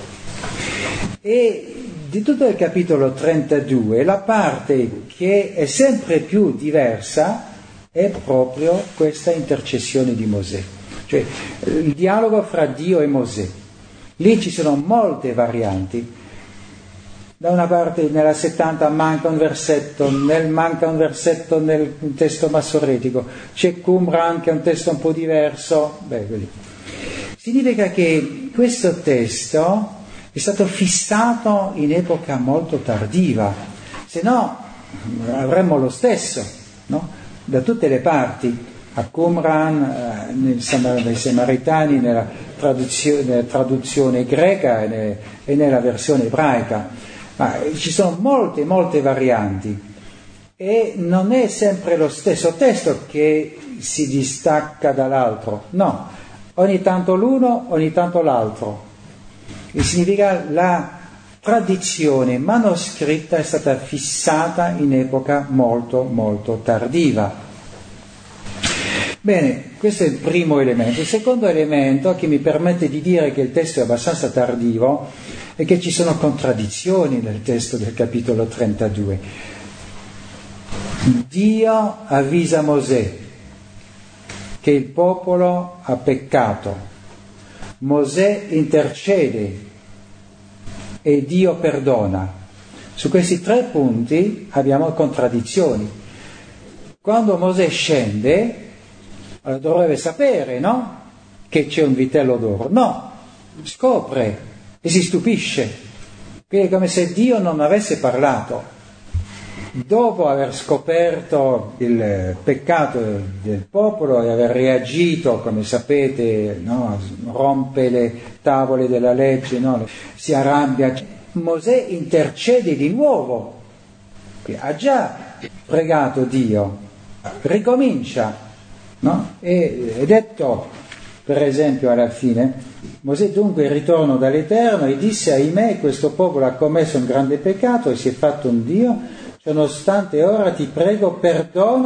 E di tutto il capitolo 32, la parte che è sempre più diversa è proprio questa intercessione di Mosè, cioè il dialogo fra Dio e Mosè. Lì ci sono molte varianti, da una parte nella 70 manca un versetto nel testo massoretico, c'è Qumran che è un testo un po' diverso, così. Significa che questo testo è stato fissato in epoca molto tardiva, se no avremmo lo stesso, no? Da tutte le parti, a Qumran, nei Samaritani, nella traduzione greca e nella versione ebraica, ma ci sono molte varianti e non è sempre lo stesso testo che si distacca dall'altro, no, ogni tanto l'uno, ogni tanto l'altro. E significa la tradizione manoscritta è stata fissata in epoca molto tardiva. Bene, questo è il primo elemento. Il secondo elemento che mi permette di dire che il testo è abbastanza tardivo è che ci sono contraddizioni nel testo del capitolo 32. Dio avvisa Mosè che il popolo ha peccato. Mosè intercede e Dio perdona. Su questi 3 punti abbiamo contraddizioni. Quando Mosè scende, dovrebbe sapere, no? Che c'è un vitello d'oro. No, scopre e si stupisce. Quindi è come se Dio non avesse parlato. Dopo aver scoperto il peccato del popolo e aver reagito, come sapete, no? Rompe le tavole della legge, no? Si arrabbia, Mosè intercede di nuovo, ha già pregato Dio, ricomincia, no? E è detto, per esempio, alla fine, Mosè dunque ritornò dall'Eterno e disse: ahimè, questo popolo ha commesso un grande peccato e si è fatto un Dio. Ciononostante ora ti prego, perdona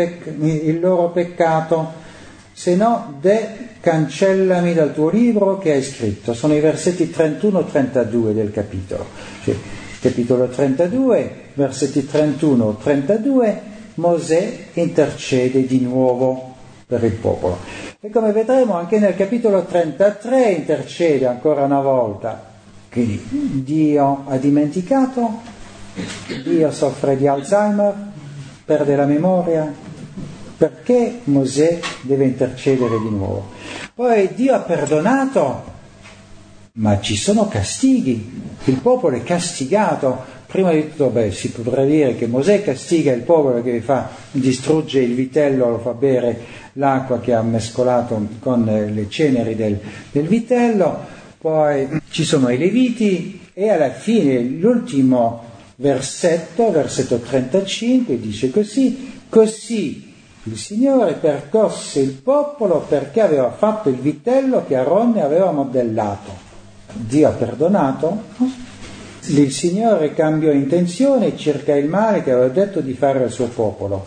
il loro peccato, se no cancellami dal tuo libro che hai scritto. Sono i versetti 31-32 del capitolo. Cioè, capitolo 32, versetti 31-32, Mosè intercede di nuovo per il popolo. E come vedremo anche nel capitolo 33 intercede ancora una volta. Quindi Dio ha dimenticato? Dio soffre di Alzheimer, perde la memoria, perché Mosè deve intercedere di nuovo? Poi Dio ha perdonato, ma ci sono castighi, il popolo è castigato. Prima di tutto, si potrà dire che Mosè castiga il popolo che distrugge il vitello, lo fa bere l'acqua che ha mescolato con le ceneri del vitello. Poi ci sono i Leviti e alla fine l'ultimo versetto 35, dice così il Signore percosse il popolo perché aveva fatto il vitello che Aaron aveva modellato. Dio ha perdonato, il Signore cambiò intenzione circa il male che aveva detto di fare al suo popolo.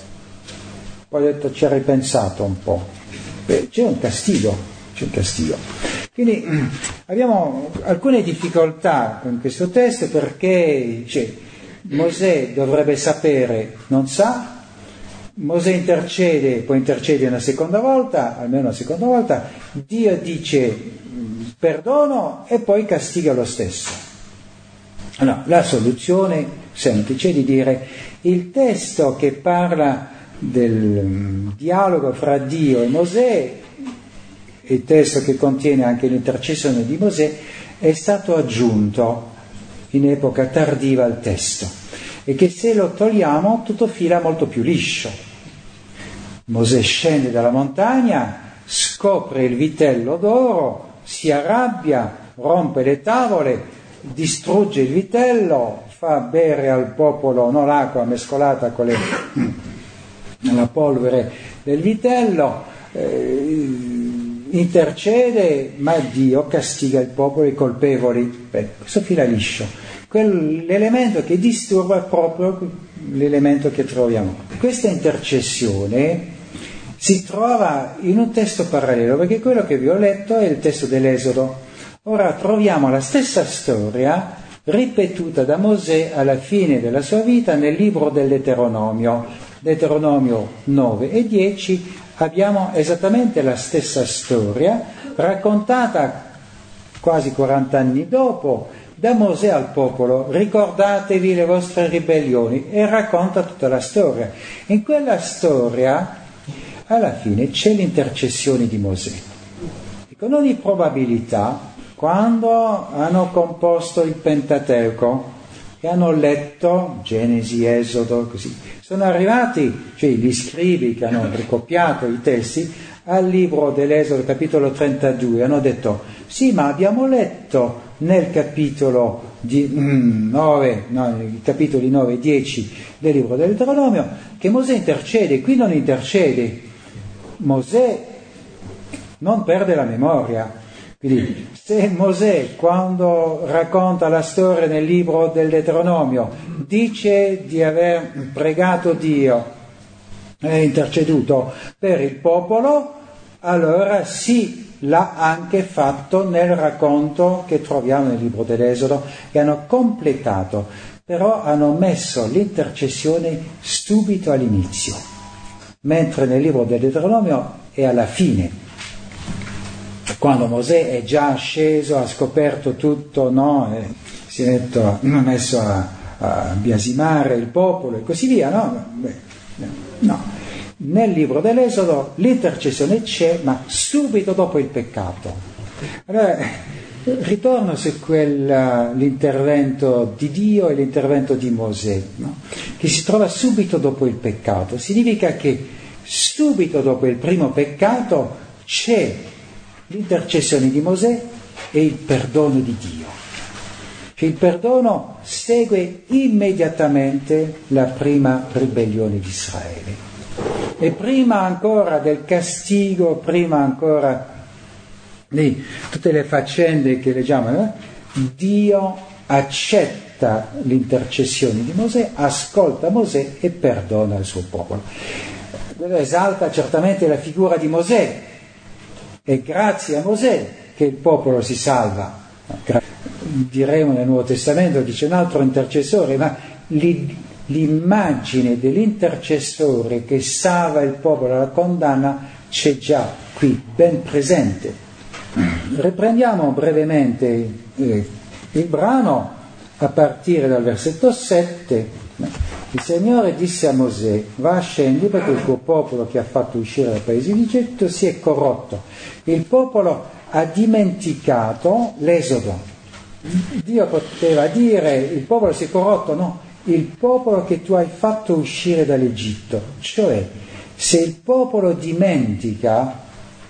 Poi ha detto: ci ha ripensato un po'. C'è un castigo. Quindi abbiamo alcune difficoltà con questo testo perché Mosè dovrebbe sapere, non sa. Mosè intercede, poi intercede una seconda volta, almeno una seconda volta. Dio dice perdono e poi castiga lo stesso. Allora, la soluzione semplice è di dire: il testo che parla del dialogo fra Dio e Mosè, il testo che contiene anche l'intercessione di Mosè, è stato aggiunto in epoca tardiva al testo, e che se lo togliamo tutto fila molto più liscio. Mosè scende dalla montagna, scopre il vitello d'oro, si arrabbia, rompe le tavole, distrugge il vitello, fa bere al popolo l'acqua mescolata con la polvere del vitello, intercede, ma Dio castiga il popolo, i colpevoli. Questo fila liscio. L'elemento che disturba è proprio l'elemento che troviamo. Questa intercessione si trova in un testo parallelo, perché quello che vi ho letto è il testo dell'Esodo. Ora troviamo la stessa storia ripetuta da Mosè alla fine della sua vita nel libro dell'Eteronomio. Deuteronomio 9 e 10 abbiamo esattamente la stessa storia raccontata quasi 40 anni dopo, da Mosè al popolo: ricordatevi le vostre ribellioni, e racconta tutta la storia. In quella storia alla fine c'è l'intercessione di Mosè. Con ogni probabilità, quando hanno composto il Pentateuco e hanno letto Genesi, Esodo, così, sono arrivati, cioè gli scribi che hanno ricopiato i testi, al libro dell'Esodo, capitolo 32, hanno detto: sì, ma abbiamo letto nel capitolo 9, nei capitoli 9 e 10 del libro del Deuteronomio che Mosè intercede. Qui non intercede. Mosè non perde la memoria. Quindi se Mosè, quando racconta la storia nel libro del Deuteronomio, dice di aver pregato Dio e interceduto per il popolo, allora sì, l'ha anche fatto nel racconto che troviamo nel libro dell'Esodo, e hanno completato, però hanno messo l'intercessione subito all'inizio, mentre nel libro del Deuteronomio è alla fine, quando Mosè è già sceso, ha scoperto tutto, no? E si è messo a biasimare il popolo e così via, no? No. Nel libro dell'Esodo l'intercessione c'è, ma subito dopo il peccato. Allora, ritorno su l'intervento di Dio e l'intervento di Mosè, no? Che si trova subito dopo il peccato. Significa che subito dopo il primo peccato c'è l'intercessione di Mosè e il perdono di Dio. Cioè il perdono segue immediatamente la prima ribellione di Israele. E prima ancora del castigo, prima ancora di tutte le faccende che leggiamo, Dio accetta l'intercessione di Mosè, ascolta Mosè e perdona il suo popolo. Quello esalta certamente la figura di Mosè. È grazie a Mosè che il popolo si salva. Diremo nel Nuovo Testamento che c'è un altro intercessore, ma l'immagine dell'intercessore che salva il popolo dalla condanna c'è già qui, ben presente. Riprendiamo brevemente il brano a partire dal versetto 7. Il Signore disse a Mosè: va, scendi, perché il tuo popolo che ha fatto uscire dal paese di Egitto si è corrotto. Il popolo ha dimenticato l'Esodo. Dio poteva dire: il popolo si è corrotto, no, il popolo che tu hai fatto uscire dall'Egitto. Cioè, se il popolo dimentica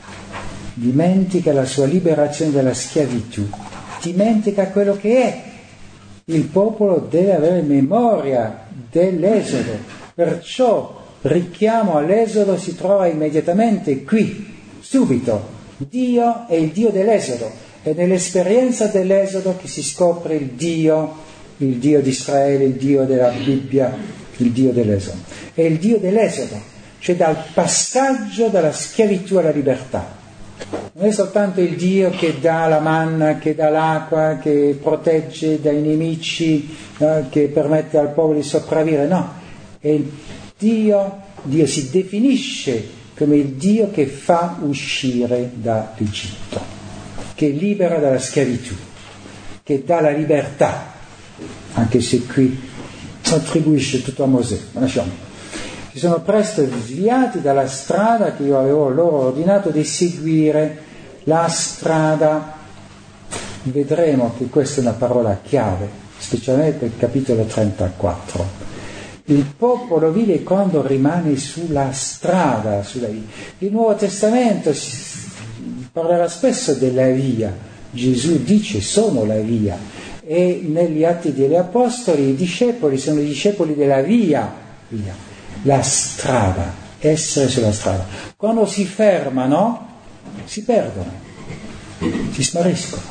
la sua liberazione dalla schiavitù, dimentica quello che è. Il popolo deve avere memoria dell'Esodo, perciò richiamo all'Esodo si trova immediatamente qui, subito. Dio è il Dio dell'Esodo, è nell'esperienza dell'Esodo che si scopre il Dio di Israele, il Dio della Bibbia, il Dio dell'Esodo. È il Dio dell'Esodo, cioè dal passaggio dalla schiavitù alla libertà. Non è soltanto il Dio che dà la manna, che dà l'acqua, che protegge dai nemici, che permette al popolo di sopravvivere, no, è il Dio si definisce come il Dio che fa uscire dall'Egitto, che libera dalla schiavitù, che dà la libertà, anche se qui attribuisce tutto a Mosè. Ma lasciamo. Si sono presto sviati dalla strada che io avevo loro ordinato di seguire, la strada. Vedremo che questa è una parola chiave, specialmente per il capitolo 34. Il popolo vive quando rimane sulla strada, sulla via. Il Nuovo Testamento parlerà spesso della via. Gesù dice: sono la via. E negli Atti degli Apostoli i discepoli sono i discepoli della via. La strada, essere sulla strada. Quando si fermano, si perdono, si spariscono.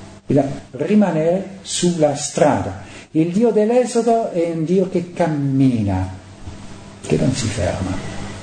Rimanere sulla strada. Il Dio dell'Esodo è un Dio che cammina, che non si ferma.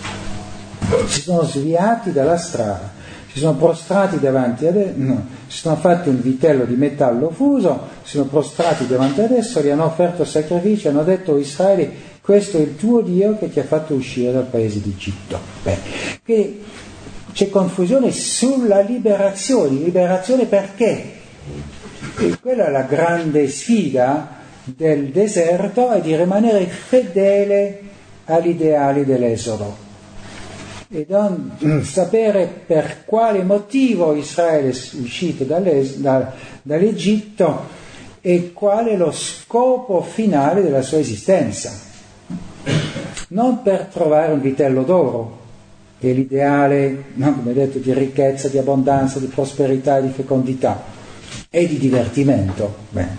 Si sono sviati dalla strada, si sono prostrati davanti ad esso, si sono fatti un vitello di metallo fuso, si sono prostrati davanti ad esso, gli hanno offerto sacrifici, hanno detto: Israele, questo è il tuo Dio che ti ha fatto uscire dal paese d'Egitto. Quindi c'è confusione sulla liberazione. Liberazione perché? E quella è la grande sfida del deserto, è di rimanere fedele agli ideali dell'Esodo e non sapere per quale motivo Israele è uscito dall'Egitto e qual è lo scopo finale della sua esistenza. Non per trovare un vitello d'oro, che è l'ideale, no, come detto, di ricchezza, di abbondanza, di prosperità, di fecondità e di divertimento.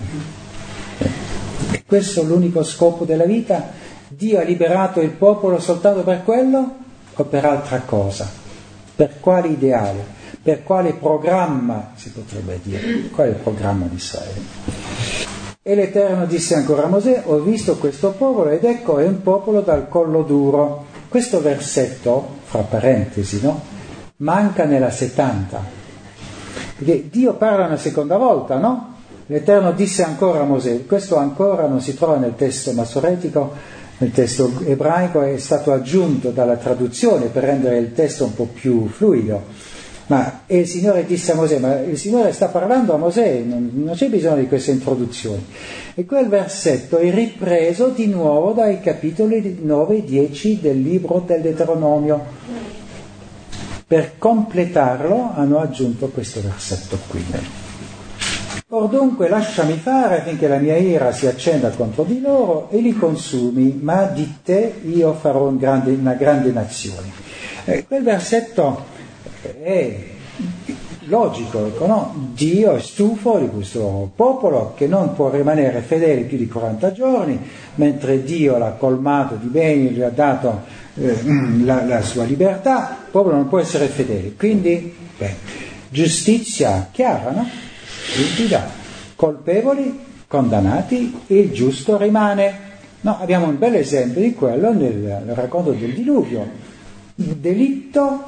E questo è l'unico scopo della vita? Dio ha liberato il popolo soltanto per quello o per altra cosa? Per quale ideale? Per quale programma, si potrebbe dire? Qual è il programma di Israele? E l'Eterno disse ancora a Mosè: ho visto questo popolo ed ecco è un popolo dal collo duro. Questo versetto, fra parentesi, no? Manca nella 70. Perché Dio parla una seconda volta, no? L'Eterno disse ancora a Mosè. Questo ancora non si trova nel testo masoretico, nel testo ebraico è stato aggiunto dalla traduzione per rendere il testo un po' più fluido. Ma il Signore disse a Mosè, ma il Signore sta parlando a Mosè, non c'è bisogno di queste introduzioni. E quel versetto è ripreso di nuovo dai capitoli 9 e 10 del libro del Deuteronomio. Per completarlo hanno aggiunto questo versetto qui. Or dunque lasciami fare affinché la mia ira si accenda contro di loro e li consumi, ma di te io farò una grande nazione. Quel versetto è logico, no? Dio è stufo di questo popolo che non può rimanere fedele più di 40 giorni, mentre Dio l'ha colmato di beni, gli ha dato la sua libertà, il popolo non può essere fedele. Quindi, giustizia chiara, no? Limpida, colpevoli, condannati, il giusto rimane. No, abbiamo un bel esempio di quello nel racconto del diluvio. Delitto,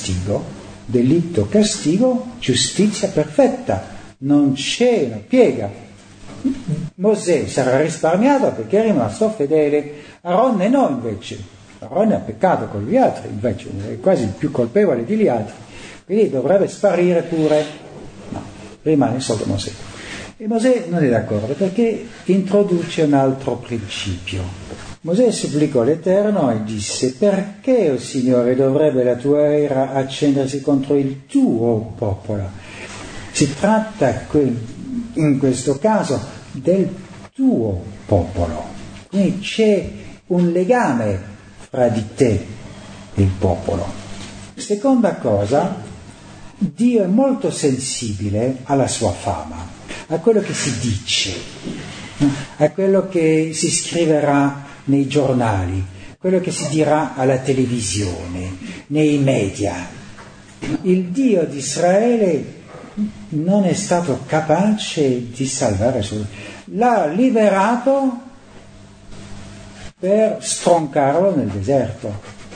castigo, giustizia perfetta, non c'è una piega. Mosè sarà risparmiato perché è rimasto fedele, Aronne no invece, Aronne ha peccato con gli altri, invece è quasi il più colpevole degli altri, quindi dovrebbe sparire pure, no, rimane solo Mosè. E Mosè non è d'accordo perché introduce un altro principio. Mosè supplicò l'Eterno e disse: perché, o Signore, dovrebbe la tua ira accendersi contro il tuo popolo? Si tratta in questo caso del tuo popolo, quindi c'è un legame fra di te e il popolo. Seconda cosa, Dio è molto sensibile alla sua fama, a quello che si dice, a quello che si scriverà nei giornali, quello che si dirà alla televisione, nei media. Il Dio di Israele non è stato capace di salvare, l'ha liberato per stroncarlo nel deserto.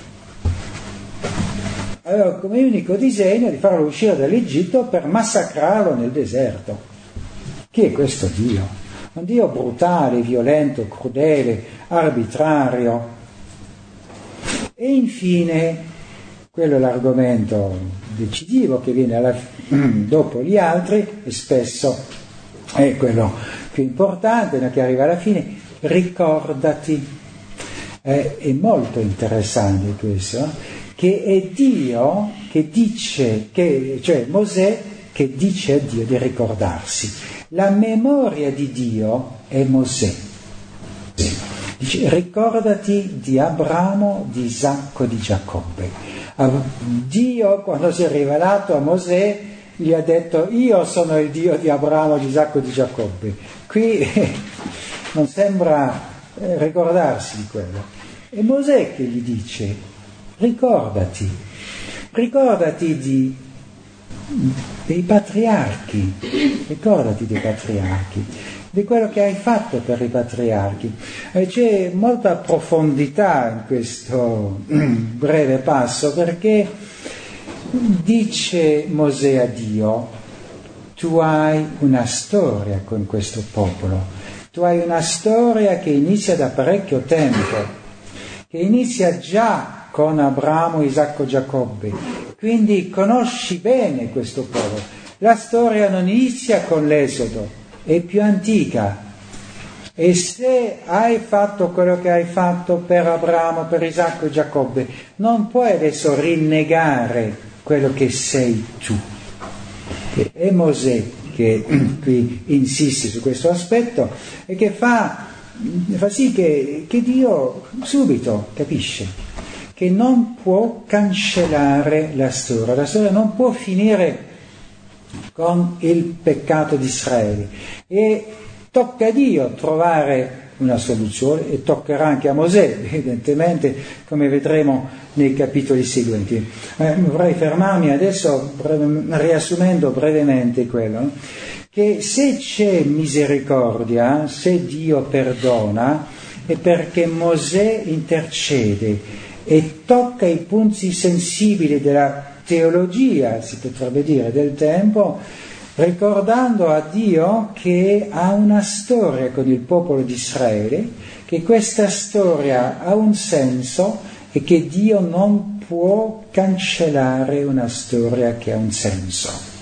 Aveva come unico disegno di farlo uscire dall'Egitto per massacrarlo nel deserto. Chi è questo Dio? Un Dio brutale, violento, crudele, arbitrario. E infine, quello è l'argomento decisivo che viene dopo gli altri, e spesso è quello più importante, che arriva alla fine: ricordati. È molto interessante questo, che è Dio che dice, cioè Mosè che dice a Dio di ricordarsi. La memoria di Dio è Mosè. Dice: ricordati di Abramo, di Isacco, di Giacobbe. Dio, quando si è rivelato a Mosè, gli ha detto: io sono il Dio di Abramo, di Isacco e di Giacobbe. Qui non sembra ricordarsi di quello. E Mosè che gli dice: ricordati dei patriarchi, ricordati dei patriarchi, di quello che hai fatto per i patriarchi. E c'è molta profondità in questo breve passo, perché dice Mosè a Dio: tu hai una storia con questo popolo, tu hai una storia che inizia da parecchio tempo, che inizia già con Abramo, Isacco, Giacobbe, quindi conosci bene questo popolo. La storia non inizia con l'Esodo, è più antica. E se hai fatto quello che hai fatto per Abramo, per Isacco e Giacobbe, non puoi adesso rinnegare quello che sei tu. È Mosè che qui insiste su questo aspetto e che fa sì che Dio subito capisce che non può cancellare la storia non può finire con il peccato di Israele, e tocca a Dio trovare una soluzione, e toccherà anche a Mosè, evidentemente, come vedremo nei capitoli seguenti. Vorrei fermarmi adesso riassumendo brevemente quello, no? Che se c'è misericordia, se Dio perdona, è perché Mosè intercede e tocca i punti sensibili della teologia, si potrebbe dire, del tempo, ricordando a Dio che ha una storia con il popolo di Israele, che questa storia ha un senso e che Dio non può cancellare una storia che ha un senso.